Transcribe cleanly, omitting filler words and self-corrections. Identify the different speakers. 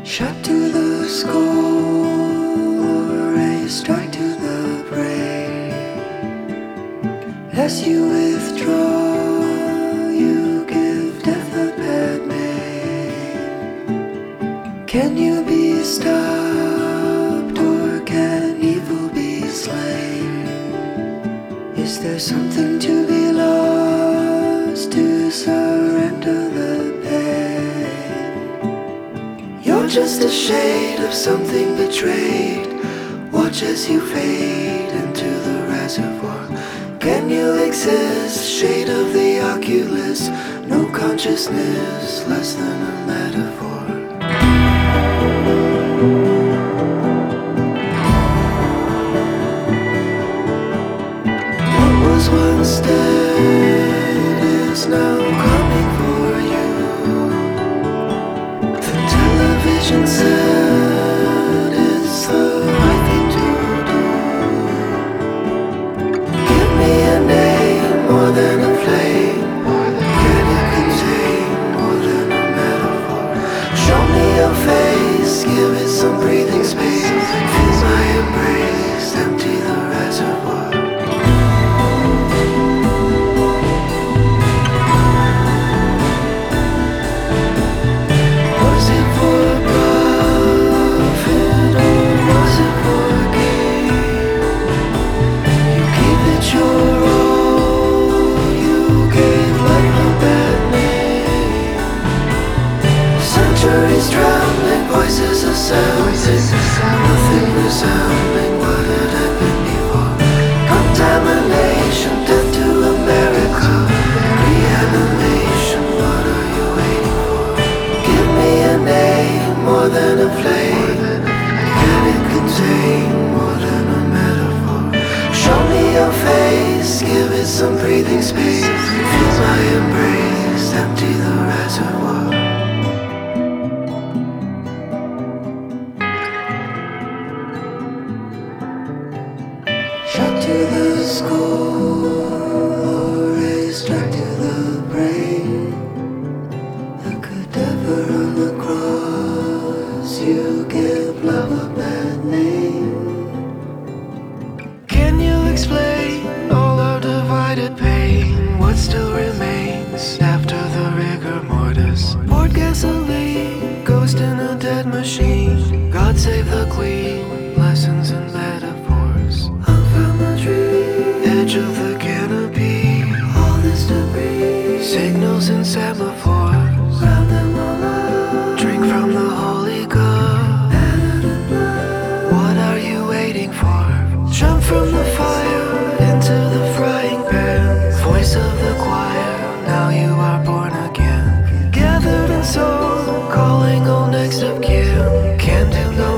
Speaker 1: Shot to the skull, a strike to the brain. As you withdraw, you give death a bad name. Can you be stopped, or can evil be slain? Is there something to be lost, to surrender the pain? You're just a shade of something betrayed. Watch as you fade into the reservoir. Can you exist, shade of the oculus? No consciousness, less than a metaphor. What was once dead is now coming for you. The television set is the right thing to do. Give me a name more than a flame. Can it contain more than a metaphor? Show me your face, give it some breathing space. Feel my embrace, empty the reservoir. Was it for profit or was it for gain? You gave it your all, you gave life a bad name. Centuries trembling, voices of sound, nothing resembling what had happened before. Contamination, death to America, reanimation, what are you waiting for? Give me a name more than a flame. Can it contain more than a metaphor? Show me your face, give it some breathing space. Feel my embrace, empty the reservoir. Shot to the skull, or a strike to the brain. A cadaver on the cross, you give love a bad name. Can you explain all our divided pain? What still remains after the rigor mortis? Poured gasoline, ghost in a dead machine. God save the queen, lessons and metaphors. Hung from the tree, edge of the canopy. All this debris, signals and semaphores. Round them all up, drink from the holy cup. Battered in blood, what are you waiting for? Jump from the fire into the frying pan. Voice of the choir, now you are born again. Gathered in soul, calling all next of kin. Can do no